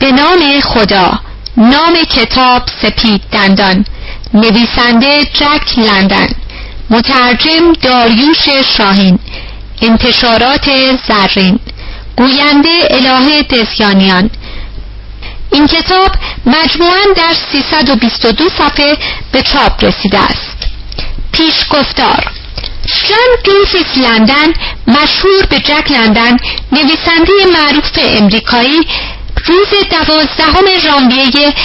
به نام خدا. نام کتاب سپید دندان. نویسنده جک لندن. مترجم داریوش شاهین. انتشارات زرین. گوینده الهه دزیانیان. این کتاب مجموعاً در 322 صفحه به چاپ رسیده است. پیشگفتار: جان گریفیث لندن، مشهور به جک لندن، نویسنده معروف امریکایی، روز 12 ژانویه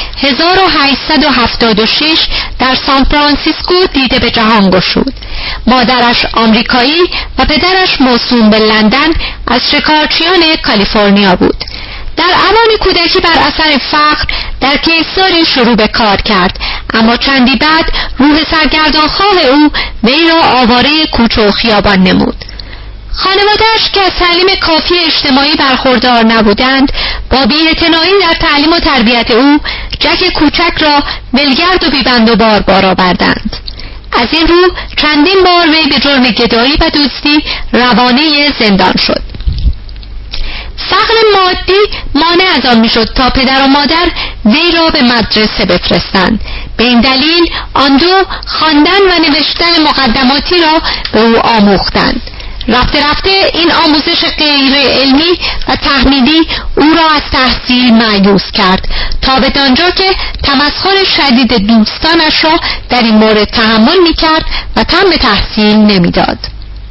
1876 در سان فرانسیسکو دیده به جهان گشود. مادرش آمریکایی و پدرش موسوم به لندن از شکارچیان کالیفرنیا بود. در اوان کودکی بر اثر فقر در کیساری شروع به کار کرد، اما چندی بعد روح سرگردانخواه او وی را آواره کوچه و خیابان نمود. خانواده‌اش که از تعلیم کافی اجتماعی برخوردار نبودند، با بی‌اعتنایی در تعلیم و تربیت او جک کوچک را ولگرد و بی‌بند و بار آوردند. از این رو چندین بار وی به جرم گدایی و دزدی روانه زندان شد. فقر مادی مانع از آن میشد تا پدر و مادر وی را به مدرسه بفرستند. به این دلیل آن دو خواندن و نوشتن مقدماتی را به او آموختند. رفته رفته این آموزش غیر علمی و تحمیلی او را از تحصیل مایوس کرد، تا به آنجا که تمسخر شدید دوستانش را در این مورد تحمل می‌کرد و تن به تحصیل نمی‌داد.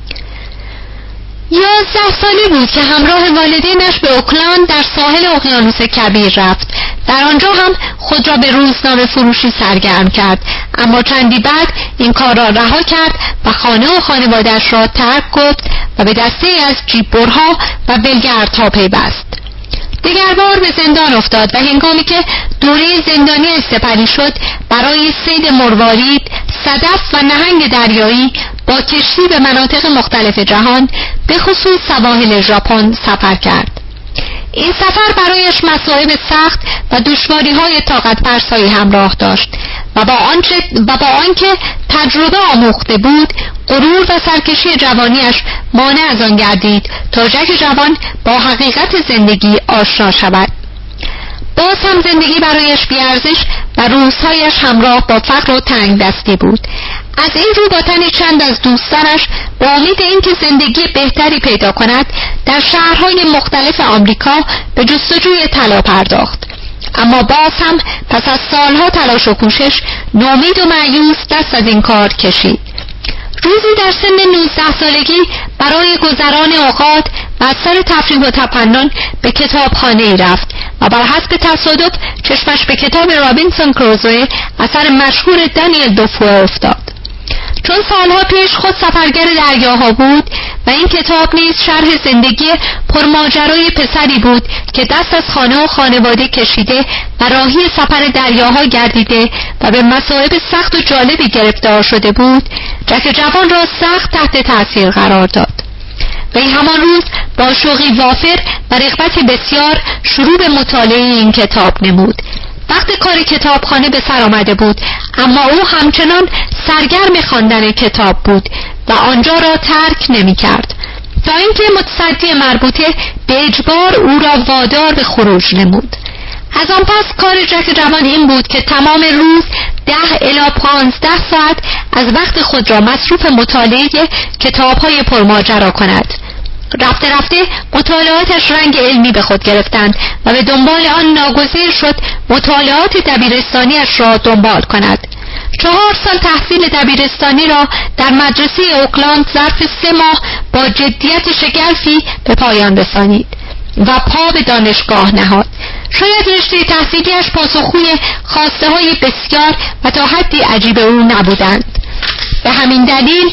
11 ساله بود که همراه والدینش به اوکلاند در ساحل اقیانوس کبیر رفت. در آنجا هم خود را به روزنامه فروشی سرگرم کرد، اما چندی بعد این کار را رها کرد و خانه و خانواده‌اش را ترک گفت و به دسته از جیببرها و ولگردها پیوست. دگربار به زندان افتاد و هنگامی که دوره زندانی سپری شد، برای صید مروارید، صدف و نهنگ دریایی با کشتی به مناطق مختلف جهان، به خصوص سواحل ژاپن سفر کرد. این سفر برایش مصائب سخت و دشواری‌های طاقت فرسایی همراه داشت و با آنکه تجربه آموخته بود، غرور و سرکشی جوانیش مانع از آن گردید تا جک جوان با حقیقت زندگی آشنا شود. باز هم زندگی برایش بی‌ارزش و روزهایش همراه با فقر و تنگ دستی بود. از این رو با تن چند از دوستانش با امید اینکه زندگی بهتری پیدا کند، در شهرهای مختلف آمریکا به جستجوی طلا پرداخت. اما باز هم پس از سالها تلاش و کوشش نومید و مایوس دست از این کار کشید. روزی در سن 19 سالگی برای گذران اوقات و از سر تفریح و تفنن به کتابخانه‌ای رفت و بر حسب تصادف چشمش به کتاب رابینسون کروزو اثر مشهور دانیل دفوه افتاد. چون سالها پیش خود سفرگر دریاها بود و این کتاب نیز شرح زندگی پرماجرای پسری بود که دست از خانه و خانواده کشیده و راهی سفر دریاها گردیده و به مصائب سخت و جالبی گرفتار شده بود، جک جوان را سخت تحت تأثیر قرار داد. وی همان روز با شوقی وافر و رغبتی بسیار شروع به مطالعه این کتاب نمود. وقت کار کتابخانه به سر آمده بود، اما او همچنان سرگرم خواندن کتاب بود و آنجا را ترک نمی کرد، تا اینکه متصدی مربوطه به اجبار او را وادار به خروج نمود. از آن پس کار جک جوان این بود که تمام روز 10 الی 15 ساعت از وقت خود را مصروف مطالعه کتاب‌های پرماجرا کند. رفته رفته مطالعاتش رنگ علمی به خود گرفتند و به دنبال آن ناگزیر شد مطالعات دبیرستانیش را دنبال کند. 4 سال تحصیل دبیرستانی را در مدرسه اوکلاند ظرف 3 ماه با جدیت شگرفی به پایان رسانید و پا به دانشگاه نهاد. شاید رشته تحصیلیش پاسخگوی خواسته‌های بسیار و تا حدی عجیب او نبودند. به همین دلیل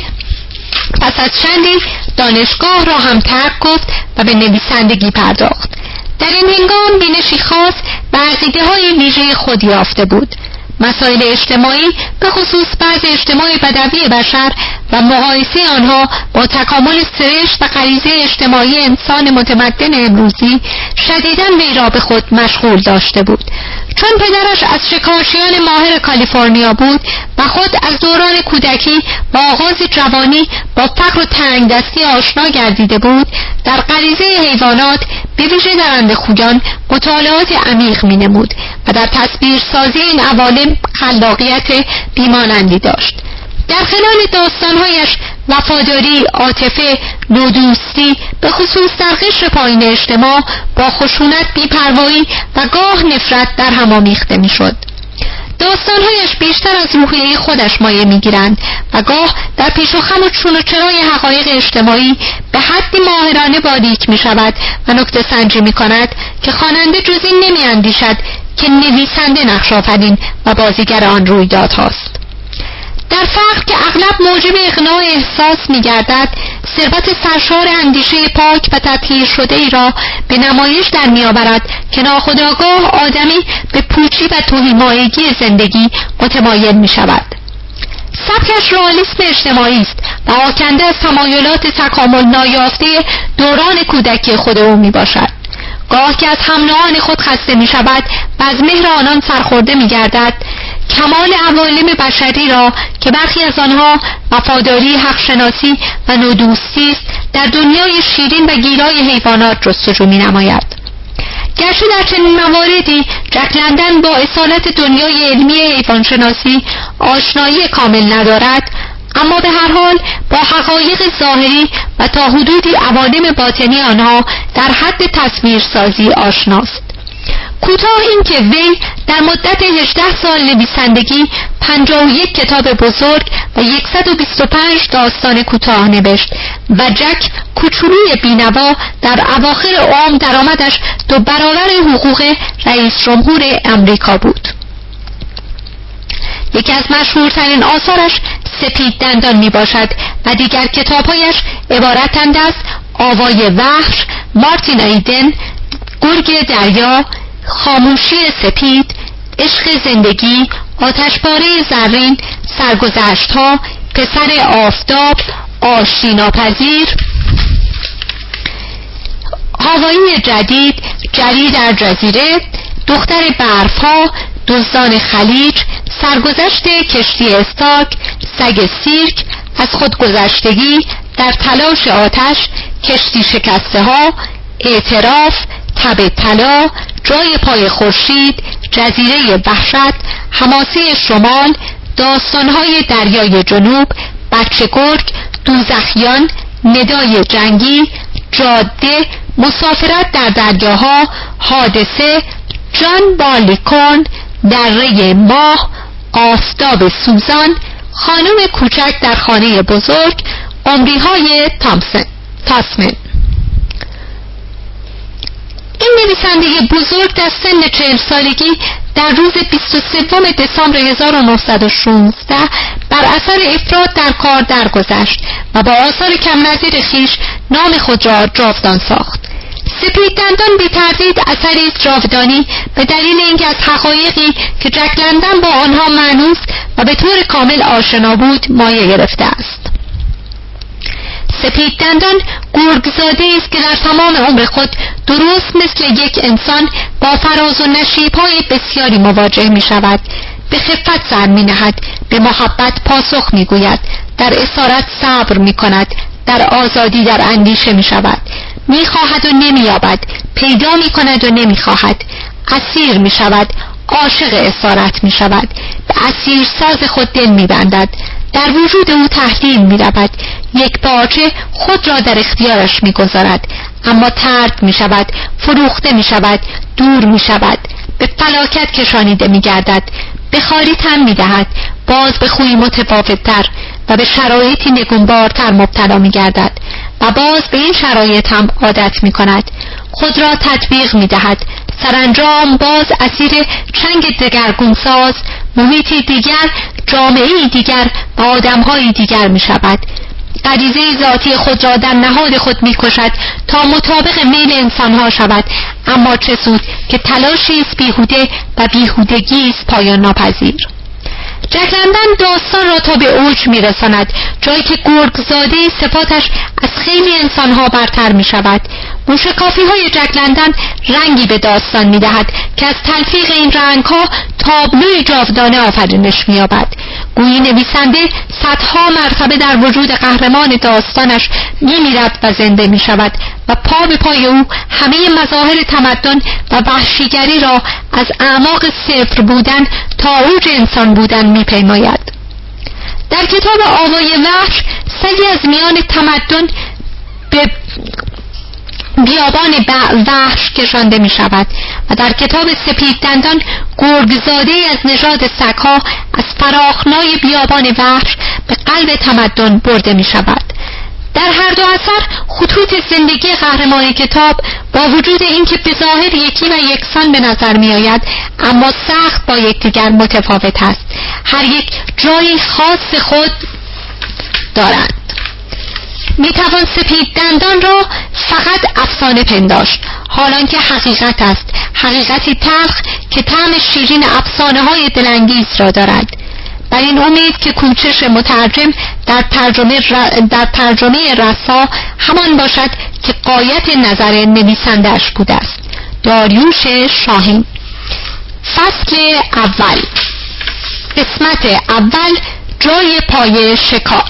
پس از چندی دانشگاه را هم ترک گفت و به نویسندگی پرداخت. در این هنگام بینشی خاص و عقیده‌های ویژه خود یافته بود. مسائل اجتماعی، به خصوص بعض اجتماع بدوی بشر و مقایسه آنها با تکامل سرشت و غریزه اجتماعی انسان متمدن امروزی، شدیداً وی را به خود مشغول داشته بود. چون پدرش از شکارچیان ماهر کالیفرنیا بود و خود از دوران کودکی با آغاز جوانی با فقر و تنگدستی آشنا گردیده بود، در غریزه حیوانات به ویژه در انده‌خویان مطالعات عمیق می‌نمود و در تصویر سازی این عوالم خلاقیت بیمانندی داشت. در خلال داستانهایش وفاداری، عاطفه، نودوستی، به خصوص در قشر پایین اجتماع، با خشونت، بی‌پروایی و گاه نفرت در هم آمیخته می‌شد. داستانهایش بیشتر از روحیه خودش مایه می‌گیرند و گاه در پیش و خم و چون و چرای حقایق اجتماعی به حدی ماهرانه باریک می‌شود و نکته سنجی می‌کند که خواننده جز این نمی‌اندیشد که نویسنده نقش‌آفرین و بازیگر آن رویدادهاست. در فقر که اغلب موجب اقناع احساس می‌گردد، ثروت سرشار اندیشه پاک و تطهیر شده ای را به نمایش در می‌آورد که ناخودآگاه آدمی به پوچی و تهیمایگی زندگی متمایل می‌شود. سبکش رئالیسم اجتماعی است و آکنده از تمایلات تکامل نایافته دوران کودکی خود او میباشد. گاه که از هم نوعان خود خسته میشود و از مهر آنان سرخورده میگردد، کمال عوالم بشری را که برخی از آنها وفاداری، حقشناسی و نودوستی است، در دنیای شیرین و گیرای حیوانات جستجو می‌نماید. گرچه در چنین مواردی جک لندن با اصالت دنیای علمی حیوانشناسی آشنایی کامل ندارد، اما به هر حال با حقایق ظاهری و تا حدودی عوالم باطنی آنها در حد تصویرسازی آشناست. کوتاه این که وی در مدت 18 سال نویسندگی 51 کتاب بزرگ و 125 داستان کوتاه نوشت و جک کوچولوی بینوا در اواخر عمر درآمدش 2 برابر حقوق رئیس جمهور امریکا بود. یکی از مشهورترین آثارش سپید دندان می باشد و دیگر کتابهایش عبارتند از آوای وحش، مارتین ایدن، گرگ دریا، خاموشی سپید، عشق زندگی، آتشپاره زرین، سرگذشت‌ها، پسر آفتاب، آشتی ناپذیر، هوایی جدید، جری در جزیره، دختر برفها، دزدان خلیج، سرگذشت کشتی استارک، سگ سیرک، از خودگذشتگی، در تلاش آتش، کشتی شکسته ها، اعتراف، تب طلا، جای پای خورشید، جزیره وحشت، حماسه شمال، داستانهای دریای جنوب، بچه گرگ، دوزخیان، ندای جنگی، جاده، مسافرت در دریاها، حادثه، جان بارلیکورن، دره ماه، آفتاب سوزان، خانم کوچک در خانه بزرگ، قمری‌های تاسمن. این نویسنده بزرگ در سن 40 سالگی در روز 23 دسامبر 1916 بر اثر افراط در کار درگذشت و با آثار کم نظیر خویش نام خود را جاودان ساخت. سپید دندان بی تردید اثری جاودانی به دلیل اینکه از حقایقی که جک لندن با آنها مانوس و به طور کامل آشنا بود مایه گرفته است. سپید دندان گرگزاده است که در تمام عمر خود درست مثل یک انسان با فراز و نشیب‌های بسیاری مواجه می شود. به خفت سر می نهد، به محبت پاسخ می گوید، در اسارت صبر می کند، در آزادی در اندیشه می شود، می خواهد و نمی یابد، پیدا می کند و نمی خواهد، اسیر می شود، عاشق اسارت می شود، به اسیر ساز خود دل می بندد، در وجود او تحلیل می رود، یک پارچه خود را در اختیارش می گذارد، اما ترک می شود، فروخته می شود، دور می شود، به فلاکت کشانیده می گردد، به خاری تن می دهد، باز به خوی متفاوت‌تر و به شرایطی نگونبارتر مبتلا می گردد و باز به این شرایط هم عادت می کند، خود را تطبیق می دهد، سرانجام باز اسیر چنگ دگرگونساز، محیطی دیگر، جامعه‌ای دیگر و آدم‌های دیگر می شود. غریزه ذاتی خود را در نهاد خود می کشد تا مطابق میل انسانها شود، اما چه سود که تلاشی است بیهوده و بیهودگی است پایان ناپذیر. جک لندن داستان را تا به اوج می رساند، جایی که گرگزاده صفاتش از خیلی انسانها برتر می شود. موشکافی‌های جک لندن رنگی به داستان می‌دهد که از تلفیق این رنگ‌ها تابلوی جاودانه آفرینش می‌یابد. گویی نویسنده صدها مرتبه در وجود قهرمان داستانش می‌میرد و زنده می‌شود و پا به پای او همه مظاهر تمدن و وحشیگری را از اعماق صفر بودن تا اوج انسان بودن می‌پیماید. در کتاب آوای وحش سگی از میان تمدن به بیابان وحش کشانده می شود و در کتاب سپید دندان گرگزاده از نژاد سگ‌ها از فراخنای بیابان وحش به قلب تمدن برده می شود. در هر دو اثر خطوط زندگی قهرمان کتاب با وجود اینکه به ظاهر یکی و یکسان به نظر می آید، اما سخت با یکدیگر متفاوت است. هر یک جای خاص خود دارند. می توان سپید دندان را فقط افسانه پنداشت، حالان که حقیقت است، حقیقتی تلخ که طعم شیرین افسانه های دلانگیز را دارد. بر این امید که کوشش مترجم در ترجمه رسا همان باشد که غایت نظر نویسنده‌اش بوده است. داریوش شاهین. فصل اول. قسمت اول. جای پای شکار.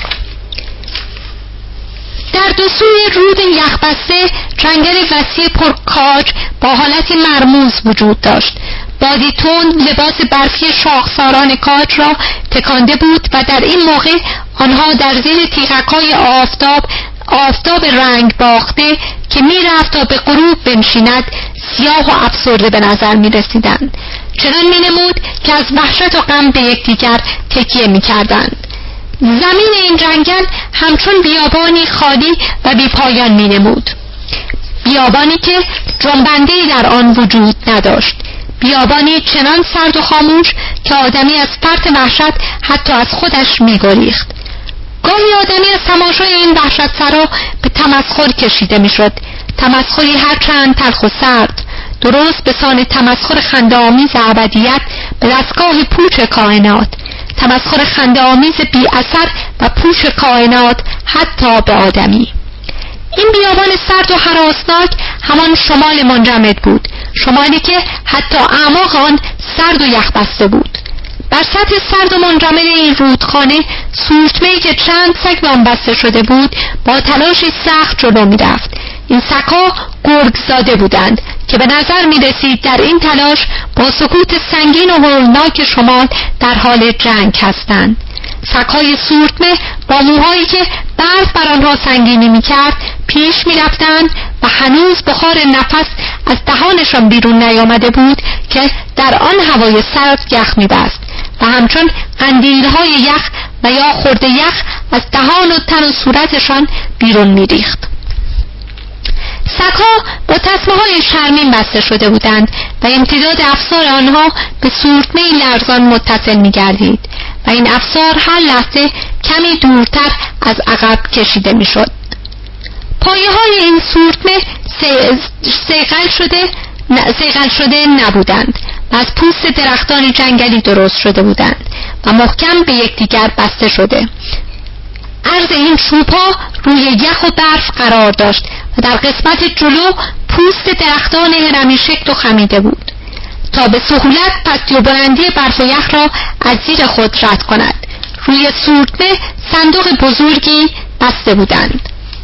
در دو سوی رود یخبسته جنگل وسیع پرکاج با حالتی مرموز وجود داشت. بادی تند لباس برفی شاخساران کاج را تکانده بود و در این موقع آنها در زیر تیغک‌های آفتاب رنگ باخته که می رفت تا به غروب بنشیند سیاه و افسرده به نظر می رسیدند. چنان می نمود که از وحشت و غم به یکدیگر تکیه می کردند. زمین این جنگل همچون بیابانی خالی و بی پایان می نمود. بیابانی که جنبنده‌ای در آن وجود نداشت. بیابانی چنان سرد و خاموش که آدمی از فرط وحشت حتی از خودش می گریخت. گاهی آدمی از تماشای این وحشت سرا به تمسخر کشیده می شد. تمسخری هرچند تلخ و سرد، درست به سان تمسخر خنده‌آمیز ابدیت به دستگاه پوچ کائنات، تمسخر خنده‌آمیز بی اثر و پوچ کائنات حتی به آدمی. این بیابان سرد و هراسناک همان شمال منجمد بود، شمالی که حتی اعماق آن سرد و یخبسته بود. بر سطح سرد و منجمد این رودخانه سورتمه‌ای که چند سگ به آن بسته شده بود با تلاشی سخت جلو می رفت. این سگ‌ها گرگزاده بودند که به نظر می رسید در این تلاش با سکوت سنگین و هولناک شمال در حال جنگ هستند. سگ‌های سورتمه با موهایی که برف بر آنها سنگینی می کرد پیش می رفتند و هنوز بخار نفس از دهانشان بیرون نیامده بود که در آن هوای سرد یخ می بست و همچون قندیل‌های یخ و یا خرده یخ از دهان و تن و صورتشان بیرون می ریخت. سگ‌ها با تسمه‌های شرمین بسته شده بودند و امتداد افسار آنها به سورتمه‌ای لرزان متصل می‌گردید و این افسار هر لحظه کمی دورتر از عقب کشیده می‌شد. پایه‌های این سورتمه صیقل شده نبودند و از پوست درختان جنگلی درست شده بودند و محکم به یکدیگر بسته شده. عرض این چوب‌ها روی یخ و برف قرار داشت و در قسمت جلو پوست درختان هرمی شکل و خمیده بود تا به سهولت پستی و بلندی برف و یخ را از زیر خود رد کند. روی سورتمه صندوق بزرگی بسته بودند.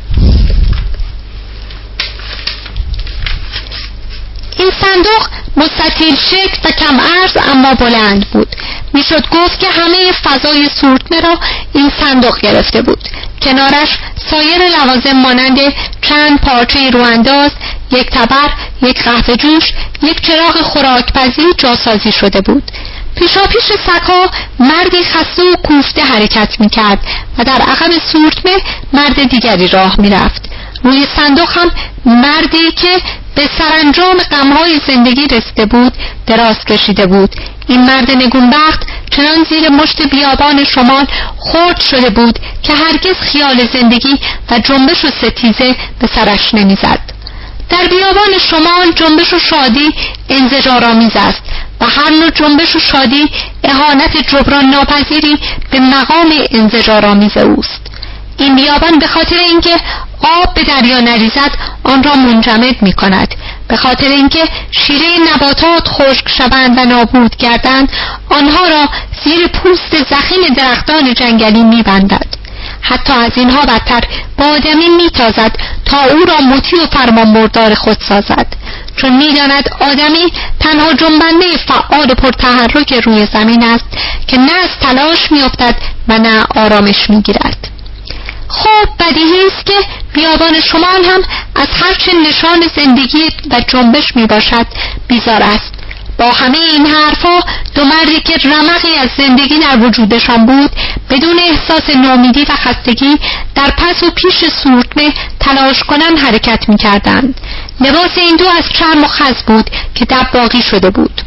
این صندوق مستطیل شکل و کم عرض اما بلند بود. میشد گفت که همه فضای سورتمه را این صندوق گرفته بود. کنارش سایر لوازم مانند چند پارچه روانداز، یک تبر، یک قهوه جوش، یک چراغ خوراکپزی جاسازی شده بود. پیشاپیش سگ‌ها مردی خسته و کوفته حرکت می‌کرد و در عقب سورتمه مرد دیگری راه می‌رفت. روی صندوق هم مردی که به سرانجام غم‌های زندگی رسیده بود دراز کشیده بود. این مرد نگونبخت چنان زیر مشت بیابان شمال خرد شده بود که هرگز خیال زندگی و جنبش و ستیزه به سرش نمی‌زد. در بیابان شمال جنبش و شادی انزجارآمیز است و هر نوع جنبش و شادی اهانت جبران ناپذیری به مقام انزجارآمیز اوست. این بیابان به خاطر اینکه آب به دریا نریزد آن را منجمد می کند. به خاطر اینکه شیره نباتات خشک شوند و نابود گردند، آنها را زیر پوست ضخیم درختان جنگلی می بندد. حتی از اینها بدتر با آدمی می تازد تا او را مطیع و فرمانبردار خود سازد، چون می داند آدمی تنها جنبنده فعال و پرتحرک روی زمین است که نه از تلاش می افتد و نه آرامش می گیرد. خب بدیهی است که بیابان شمال هم از هرچه نشان زندگی و جنبش می باشد بیزار است. با همه این حرفا دو مردی که رمقی از زندگی در وجودشان بود بدون احساس نومیدی و خستگی در پس و پیش سورتمه تلاش کنن حرکت می کردند. لباس این دو از چرم و خز بود که دباغی شده بود.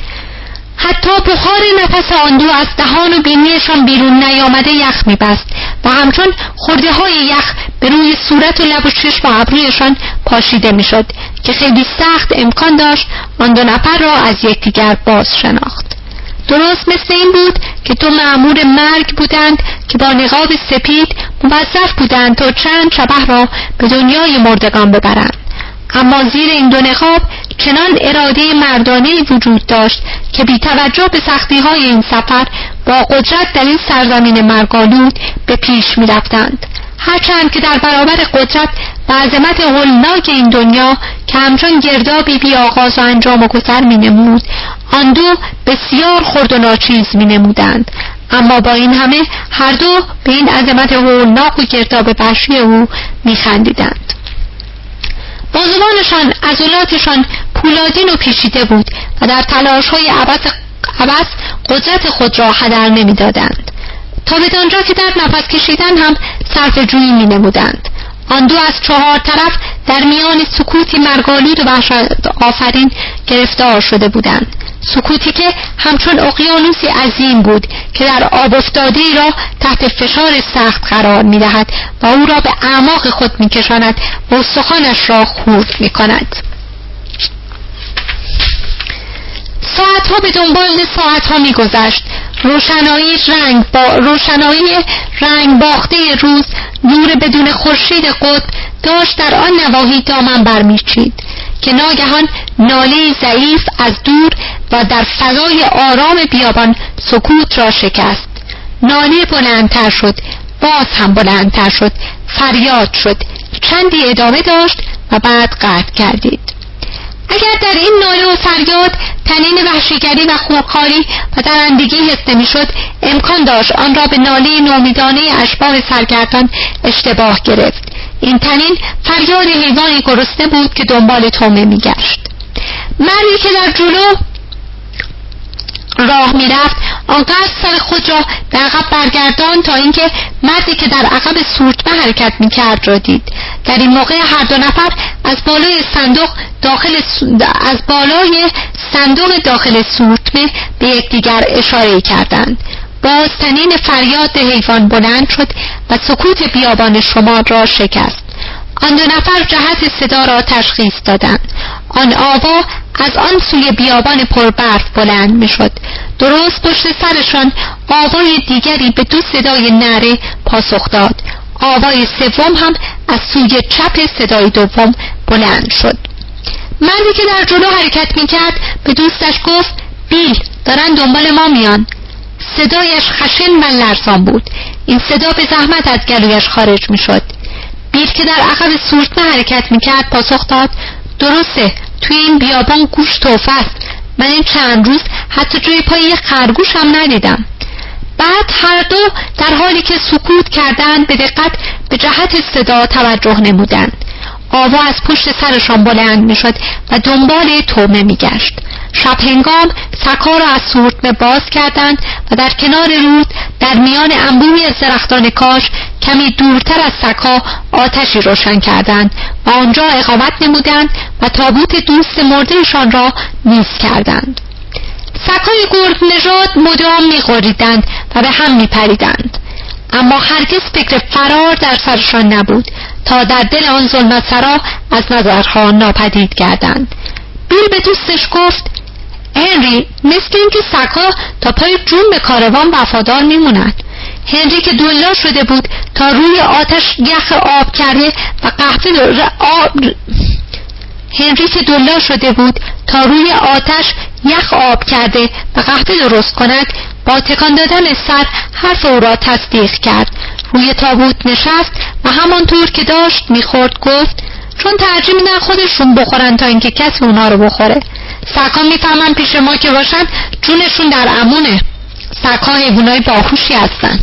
حتی بخار نفس آن دو از دهان و بینیشان بیرون نیامده یخ می‌بست و همچون خرده های یخ به روی صورت و لب و چشم و ابرویشان پاشیده می‌شد که خیلی سخت امکان داشت آن دو نفر را از یکدیگر باز شناخت. درست مثل این بود که دو مأمور مرگ بودند که با نقاب سپید موظف بودند تا چند شبح را به دنیای مردگان ببرند. اما زیر این دو نقاب چنان اراده مردانه‌ای وجود داشت که بی توجه به سختی‌های این سفر با قدرت در این سرزمین مرگ‌آلود به پیش می‌رفتند. هرچند که در برابر قدرت و عظمت هولناک این دنیا که همچون گردابی بی آغاز و انجام و گذر می‌نمود، آن دو بسیار خرد و ناچیز می‌نمودند، اما با این همه هر دو به این عظمت هولناک و گرداب وحشی او می‌خندیدند. بازوانشان عضلاتشان پولادین و پیچیده بود و در تلاش‌های عبث قدرت خود را هدر نمی‌دادند، تا بدانجا که در نفس کشیدن هم صرف جویی می‌نمودند. آن دو از چهار طرف در میان سکوتی مرگ‌آلود و وحشت آفرین گرفتار شده بودند، سکوتی که همچون اقیانوسی عظیم بود که در آب افتاده‌ای را تحت فشار سخت قرار می‌دهد و او را به اعماق خود می‌کشاند و استخوانش را خورد می‌کند. ساعتها به دنبال ساعتها می‌گذشت. روشنایی رنگ باخته روز، نور بدون خورشید قطب داشت در آن نواحی دامن برمی‌چید که ناگهان ناله‌ای ضعیف از دور و در فضای آرام بیابان سکوت را شکست. ناله بلندتر شد، باز هم بلندتر شد، فریاد شد، چندی ادامه داشت و بعد قطع گردید. اگر در این ناله و فریاد طنین وحشیگری و خونخواری و درندگی حس نمی‌شد، امکان داشت آن را به ناله نومیدانه اشباح سرگردان اشتباه گرفت. این طنین فریاد حیوانی گرسنه بود که دنبال طعمه می‌گشت. مردی که در جلو راه می‌رفت آنقدر سر خود را به عقب برگردان تا اینکه مردی که در عقب سورتمه حرکت می‌کرد را دید. در این موقع هر دو نفر از بالای صندوق داخل سورتمه به یکدیگر اشاره کردند. باز طنین فریاد حیوان بلند شد و سکوت بیابان شمال را شکست. آن دو نفر جهت صدا را تشخیص دادند. آن آوا از آن سوی بیابان پربرف بلند می‌شد. درست پشت سرشان آوای دیگری به دو صدای نعره پاسخ داد. آوای سوم هم از سوی چپ صدای دوم بلند شد. مردی که در جلو حرکت می‌کرد به دوستش گفت: بیل، دارن دنبال ما میان. صدایش خشن و لرزان بود. این صدا به زحمت از گلویش خارج می‌شد. بیل که در عقب سورتمه حرکت می‌کرد پاسخ داد: درسته، توی این بیابان گوشت توفه است. من این چند روز حتی جای پای یک خرگوش هم ندیدم. بعد هر دو در حالی که سکوت کردند به دقت به جهت صدا توجه نمودند. آوا از پشت سرشان بلند می‌شد و دنبال طعمه می‌گشت. شب هنگام سکا را از سورتمه باز کردند و در کنار رود در میان انبوهی از درختان کاج کمی دورتر از سکا آتشی روشن کردند و آنجا اقامت نمودند و تابوت دوست مردهشان را میز کردند. سکای گرگ نژاد مدام می‌غریدند و به هم می‌پریدند، اما هرگز فکر فرار در سرشان نبود تا در دل آن ظلمت سرا از نظرها ناپدید گردند. بیل به دوستش گفت: هنری، مثل این که سگ‌ها تا پای جون به کاروان وفادار میمونند. هنری که دولا شده بود تا روی آتش یخ آب کرده و قهوه هنری که دولا شده بود تا روی آتش یخ آب کرده و قهوه درست کند، با تکان دادن سر حرف او را تصدیق کرد. روی تابوت نشست و همانطور که داشت میخورد گفت چون ترجیح میدن خودشون بخورن تا اینکه کسی اونا رو بخوره. سگ‌ها میفهمن پیش ما که باشن جونشون در امونه. سگ‌ها حیوانای باهوشی هستن.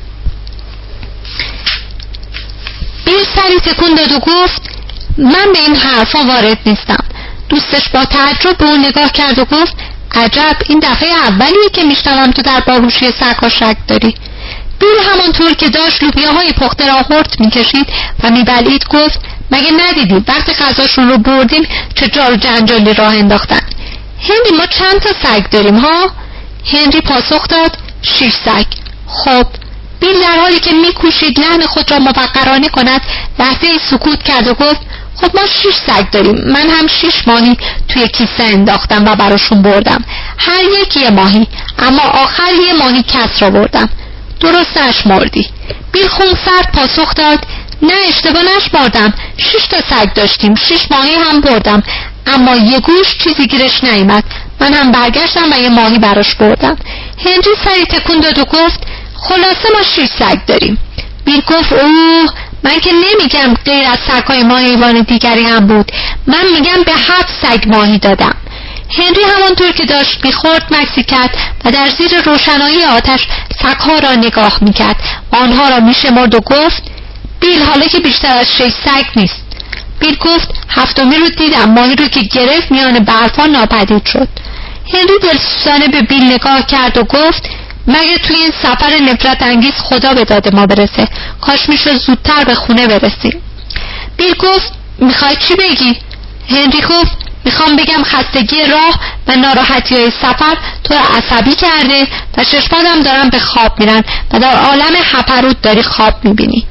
بیل سری تکون داد و گفت من به این حرفا وارد نیستم. دوستش با تعجب به اون نگاه کرد و گفت عجب، این دفعه اولیه که میشنوم تو در باهوشی سگ‌ها شک داری. بیل همانطور که داشت لوبیاهای پخته را هورت میکشید و میبلعید گفت مگه ندیدی وقتی غذاشون رو بردیم چه جار جنجالی راه انداختن؟ هنری ما چند تا سگ داریم ها؟ هنری پاسخ داد 6 سگ. خب. بیل در حالی که میکوشید لحن خود را موقرانه کند لحظه سکوت کرد و گفت خب ما 6 سگ داریم. من هم 6 ماهی توی کیسه انداختم و براشون بردم. هر یک یه ماهی، اما آخر یه ماهی کس را بردم. درست نشمردی. بیل خونسرد پاسخ داد نه اشتباه نشمردم. 6 تا سگ داشتیم، 6 ماهی هم بردم، اما یه گوش چیزی گیرش نیامد. من هم برگشتم و یه ماهی براش بردم. هنری سری تکون داد و گفت خلاصه ما 6 سگ داریم. بیل گفت اوه، من که نمیگم غیر از سگ‌های ما حیوان دیگری هم بود. من میگم به 7 سگ ماهی دادم. هنری همانطور که داشت میخورد مکسی کرد و در زیر روشنایی آتش سگ‌ها را نگاه میکرد و آنها را میشمرد و گفت بیل حالا که بیشتر از 6 سگ نیست. بیل گفت 7می رو دیدم، ماهی رو که گرفت میان برفا ناپدید شد. هنری دلسوزانه به بیل نگاه کرد و گفت مگه توی این سفر نفرت انگیز خدا به داد ما برسه، کاش میشد زودتر به خونه برسیم. بیل گفت میخوای چی بگی؟ هنری گفت میخوام بگم خستگی راه و ناراحتی های سفر تو رو عصبی کرده و چشمانم دارن به خواب میرن و در عالم هپروت داری خواب میبینی.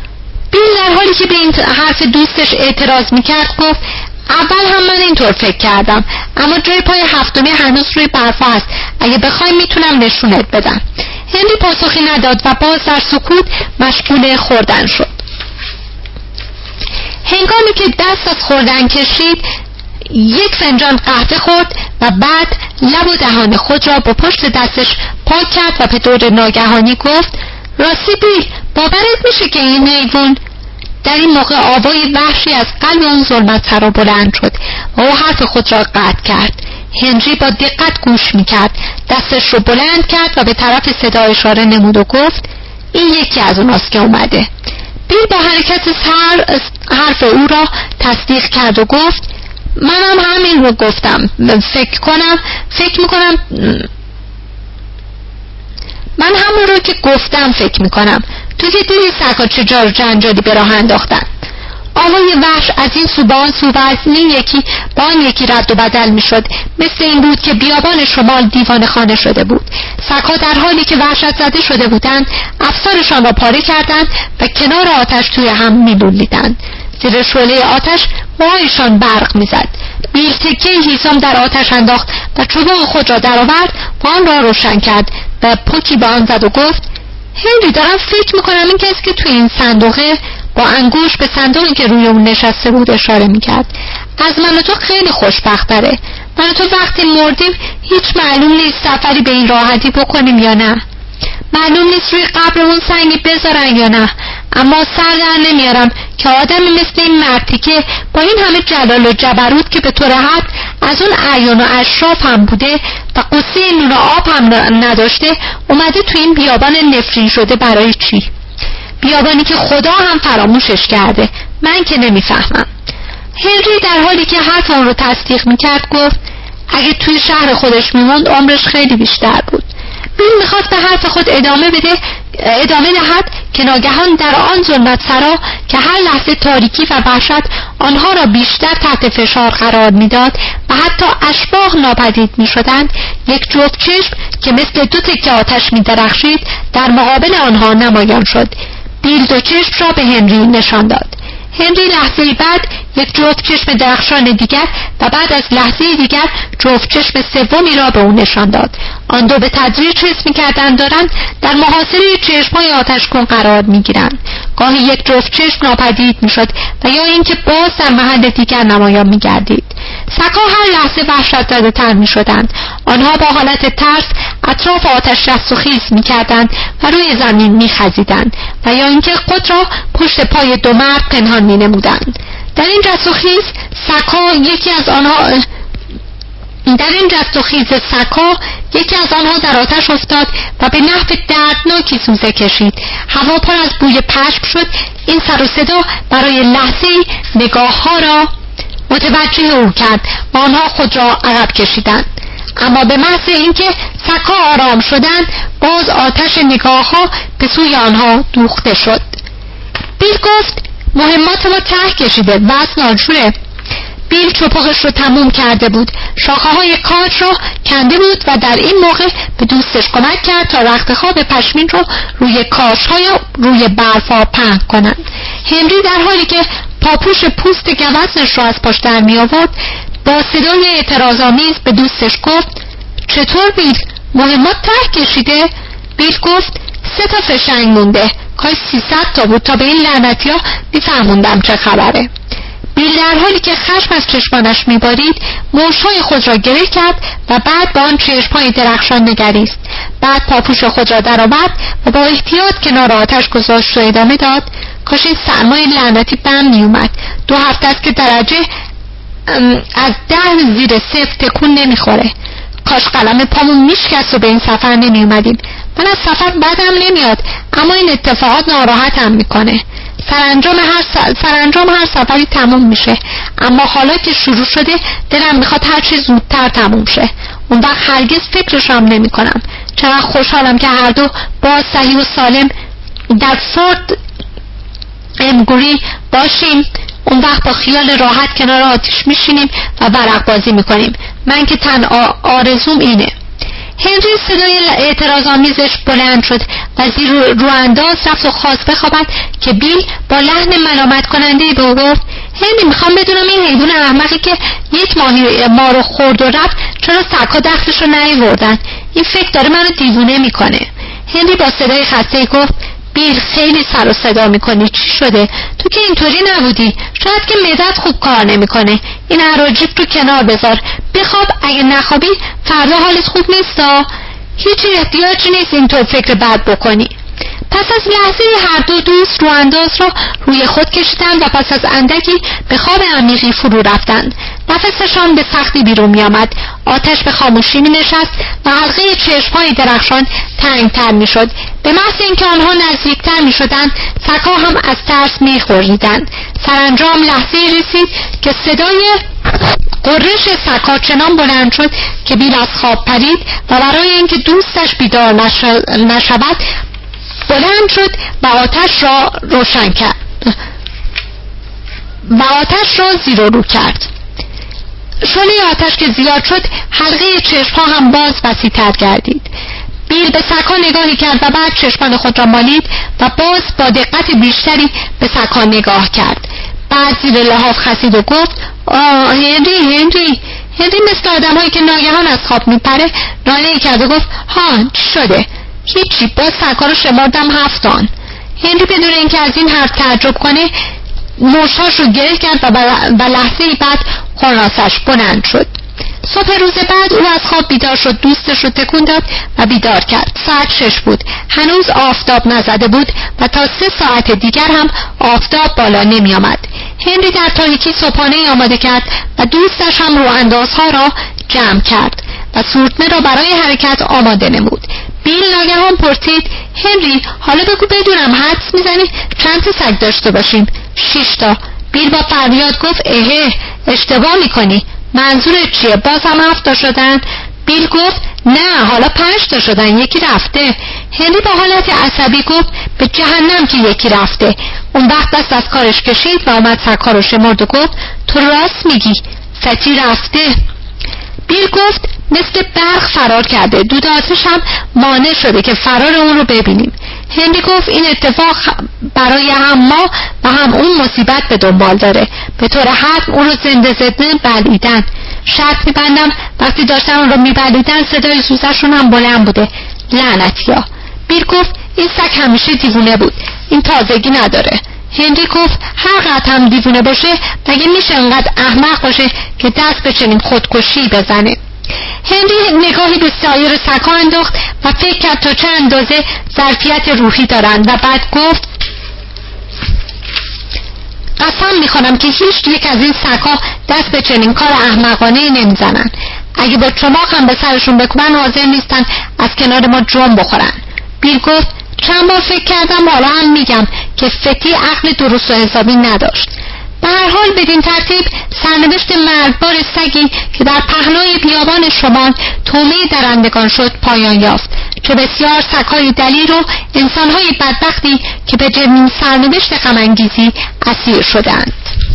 بیل در حالی که به این حرف دوستش اعتراض میکرد گفت اول هم من اینطور فکر کردم، اما جای پای 7می هنوز روی برفا است. اگه بخوای میتونم نشونت بدم. هنری پاسخی نداد و باز در سکوت مشغول خوردن شد. هنگامی که دست از خوردن کشید 1 فنجان قهوه خورد و بعد لب و دهان خود را با پشت دستش پاک کرد و به طور ناگهانی گفت راستی بیل، باورت میشه که این حیوان؟ در این موقع آوای وحشی از قلب اون ظلمت‌سرا بلند شد و او حرف خود را قطع کرد. هنری با دقت گوش میکرد، دستش رو بلند کرد و به طرف صدا اشاره نمود و گفت این یکی از اوناست که اومده. بیل با حرکت سر حرف او را تصدیق کرد و گفت منم همین رو گفتم. فکر میکنم من همون رو که گفتم فکر میکنم. تو که دیدی سگ‌ها چه جار جنجالی به راه انداختن. آوای وحش از این سو به آن سو و از این یکی با آن یکی رد و بدل میشد. مثل این بود که بیابان شمال دیوانه خانه شده بود. سگ‌ها در حالی که وحشت زده شده بودند افسارشان را پاره کردند و کنار آتش توی هم میلولیدند. زیر شعله آتش موهایشان برق میزد. بیل تکه هیزم در آتش انداخت و چوبان خود را درآورد و آن را روشن کرد و پوکی به آن زد و گفت هنری دارم فکر میکنم این کسی که توی این صندوقه، با انگوش به صندوقی که روی اون نشسته بود اشاره میکرد، از من و تو خیلی خوشبخت‌تره. من و تو وقتی مردیم هیچ معلوم نیست سفری به این راحتی بکنیم یا نه. معلوم نیست روی قبرمون سنگی بذارن یا نه. اما سر در نمیارم که آدمی مثل این مردی که با این همه جلال و جبروت که به طور حد از اون اعیان و اشراف هم بوده و قصه نون و آب هم نداشته اومده تو این بیابان نفرین شده برای چی؟ بیابانی که خدا هم فراموشش کرده. من که نمیفهمم. هنری در حالی که حرف اون رو تصدیق میکرد گفت اگه توی شهر خودش میموند عمرش خیلی بیشتر بود. بیل میخواست به حرف خود ادامه دهد که ناگهان در آن ظلمت سرا که هر لحظه تاریکی و وحشت آنها را بیشتر تحت فشار قرار میداد و حتی اشباح ناپدید میشدند، یک جفت چشم که مثل 2 تکه آتش میدرخشید در مقابل آنها نمایان شد. بیل 2 چشم را به هنری نشان داد. هنری لحظه بعد یک جفت چشم درخشان دیگر و بعد از لحظه دیگر جفت چشم سومی را به او نشان داد. آن دو به تدریج حس می‌کردند دارند در محاصره چشم‌های آتشگون قرار می‌گیرند. گاهی یک جفت چشم ناپدید می‌شد و یا اینکه باز در محل دیگر نمایان می‌گردید. سگ‌ها هر لحظه وحشت زده‌تر می‌شدند. آنها با حالت ترس اطراف آتش جست و خیز می‌کردند و روی زمین می‌خزیدند و یا اینکه خود را پشت پای دو مرد پنهان می‌نمودند. در این جست و خیز سگ‌ها یکی از آنها در آتش افتاد و به نحو دردناکی سوزه کشید. هوا پر از بوی پشم شد. این سر و صدا برای لحظه‌ای نگاه‌ها را متوجه او کرد و آنها خود را عقب کشیدند. اما به محض اینکه سگ‌ها آرام شدند باز آتش نگاه‌ها به سوی آنها دوخته شد. بیل گفت مهمات ما ته کشیده، وضع ناجوره. بیل چپاقش رو تموم کرده بود، شاخه‌های کاج را کنده بود و در این موقع به دوستش کمک کرد تا رخت خواب پشمین رو روی کاش‌های روی برفا پهن کنند. هنری در حالی که پاپوش پوست گوزنش را از پاش در می آورد با صدای اعتراض‌آمیز به دوستش گفت چطور بیل؟ مهمات ته کشیده؟ بیل گفت 3 تا فشنگ مونده، کاش 300 تا بود تا به این لعنتی‌ها می‌فهموندم چه خبره. بیل در حالی که خشم از چشمانش می‌بارید موش‌های خود را گره کرد و بعد به آن چشم‌های درخشان نگریست. بعد پاپوش خود را درآورد و با احتیاط کنار آتش گذاشت و ادامه داد کاش این سرمای لعنتی بم میومد. 2 هفته است که درجه از 10 زیر 0 تکون نمیخوره. کاش قلم پامون میشکست و به این سفر نمیومدیم. من از سفر بدم نمیاد، اما این اتفاقات ناراحتم میکنه. سرانجام هر سفری تموم میشه، اما حالا که شروع شده دلم میخواد هر چی زودتر تموم شه. اون وقت هرگز فکرش هم نمیکنم. چقدر خوشحالم که هر دو باز صحیح و سالم در فورت امگوری باشیم. اون وقت با خیال راحت کنار آتش میشینیم و ورق بازی میکنیم. من که آرزوم اینه. هنری صدای اعتراض‌آمیزش بلند شد و زیر رو انداز رفت و خواست بخوابد که بیل با لحن ملامت کننده‌ای به او گفت هنری میخوام بدونم این حیوان احمقی که یک ما رو خورد و رفت چرا سگ‌ها دستش رو نیاوردن؟ این فکر داره منو دیوونه میکنه. هنری با صدای خسته‌ای گفت بیل خیلی سر و صدا میکنی، چی شده؟ تو که اینطوری نبودی. شاید که معدت خوب کار نمیکنه. این اراجیف رو کنار بذار، بخواب. اگه نخوابی فردا حالت خوب نیستا. هیچ احتیاجی نیست اینطور فکر بد بکنی. پس از لحظه هر دو دوست رو انداز را روی خود کشیدند و پس از اندکی به خواب عمیقی فرو رفتند. نفسشان به سختی بیرون می آمد. آتش به خاموشی می نشست و حلقه چشم‌های درخشان تنگتر می شد. به محض اینکه آنها نزدیکتر می شدند سگ‌ها هم از ترس می خوریدند. سرانجام لحظه رسید که صدای قررش سگ‌ها چنان بلند شد که بیل از خواب پرید و برای اینکه دوستش بیدار نشود بلند شد و آتش را روشن کرد و آتش را زیر و رو کرد. شعله آتش که زیاد شد حلقه چشم‌ها هم باز وسیع‌تر گردید. بیل به سگ‌ها نگاهی کرد و بعد چشمان خود را مالید و باز با دقت بیشتری به سگ‌ها نگاه کرد. بعد زیر لحاف خسید و گفت هنری مثل آدم‌هایی که ناگهان از خواب میپره ناله‌ای کرد و گفت ها چی شده؟ هیچی، باز سگ‌ها رو شمردم 7 تا. هنری بدون اینکه از این حرف تعجب کنه موشاش رو گره کرد و لحظه‌ای بعد خراسش بلند شد. صبح روز بعد او از خواب بیدار شد، دوستش رو تکون داد و بیدار کرد. ساعت 6 بود. هنوز آفتاب نزده بود و تا 3 ساعت دیگر هم آفتاب بالا نمی آمد. هنری در تاریکی صبحانه آماده کرد و دوستش هم رو اندازها را جمع کرد و سورتمه را برای حرکت آماده نمود. بیل ناگهان پرسید هنری حالا بگو بدونم حدس میزنی چند تا سگ داشته باشیم؟ 6 تا. بیل با فریاد گفت اشتباه میکنی. منظورت چیه؟ باز هم 7 تا شدن؟ بیل گفت نه، حالا 5 تا شدن، یکی رفته. هنری با حالت عصبی گفت به جهنم که یکی رفته. اون وقت دست از کارش کشید و اومد سگ‌ها رو شمرد و گفت تو راست میگی، فتی رفته. بیل گفت مثل برق فرار کرده، دود آتش هم مانع شده که فرار اون رو ببینیم. هنری گفت این اتفاق برای هم ما و هم اون مصیبت به دنبال داره. به طور حتم اون رو زنده بلعیدن. شرط میبندم وقتی داشتن اون رو میبلعیدن صدای زوزشون هم بلند بوده. لعنتیا. بیل گفت این سگ همیشه دیوونه بود، این تازگی نداره. هنری گفت هر قدر هم دیوونه باشه مگه میشه انقدر احمق باشه که دست به چنین خودکشی بزنه؟ هنری نگاهی به سایر سگ‌ها انداخت و فکر کرد تا چه اندازه ظرفیت روحی دارند و بعد گفت قسم میخورم که هیچ یک از این سگ‌ها دست به چنین کار احمقانه نمیزنن. اگه با چماق هم به سرشون بکنن حاضر نیستن از کنار ما جرم بخورن. بیل گفت چند بار فکر کردم، حالا هم میگم که فتی عقل درست و حسابی نداشت. به هر حال بدین ترتیب سرنوشت مرگبار سگی که در پهنای بیابان شمال طعمه درندگان شد پایان یافت. چه بسیار سگ‌های دلیر و انسان‌های بدبختی که به چنین سرنوشت غم‌انگیزی اسیر شدند.